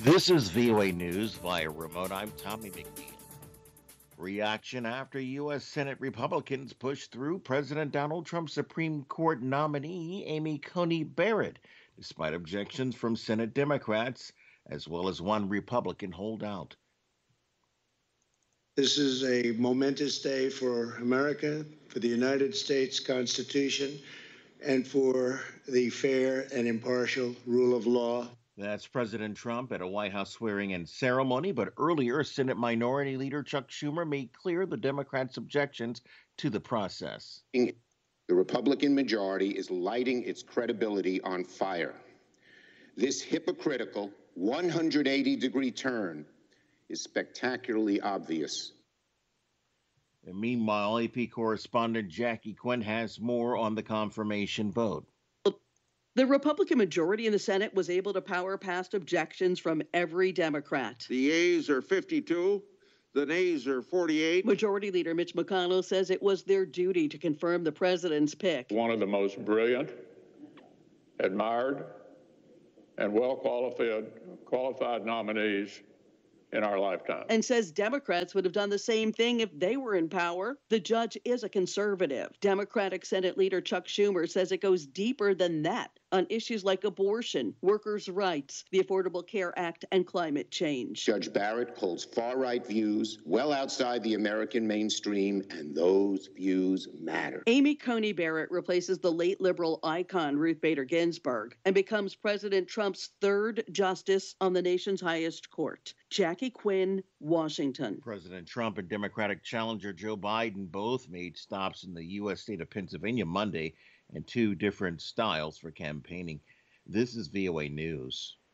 This is VOA News via remote. I'm Tommy McNeil. Reaction after U.S. Senate Republicans pushed through President Donald Trump's Supreme Court nominee, Amy Coney Barrett, despite objections from Senate Democrats, as well as one Republican holdout. This is a momentous day for America, for the United States Constitution, and for the fair and impartial rule of law. That's President Trump at a White House swearing-in ceremony, but earlier, Senate Minority Leader Chuck Schumer made clear the Democrats' objections to the process. The Republican majority is lighting its credibility on fire. This hypocritical 180-degree turn is spectacularly obvious. And meanwhile, AP correspondent Jackie Quinn has more on the confirmation vote. The Republican majority in the Senate was able to power past objections from every Democrat. The yeas are 52, the nays are 48. Majority Leader Mitch McConnell says it was their duty to confirm the president's pick. One of the most brilliant, admired, and well-qualified nominees in our lifetime. And says Democrats would have done the same thing if they were in power. The judge is a conservative. Democratic Senate Leader Chuck Schumer says it goes deeper than that on issues like abortion, workers' rights, the Affordable Care Act, and climate change. Judge Barrett holds far-right views well outside the American mainstream, and those views matter. Amy Coney Barrett replaces the late liberal icon Ruth Bader Ginsburg and becomes President Trump's third justice on the nation's highest court. Jackie Quinn, Washington. President Trump and Democratic challenger Joe Biden both made stops in the U.S. state of Pennsylvania Monday and two different styles for campaigning. This is VOA News.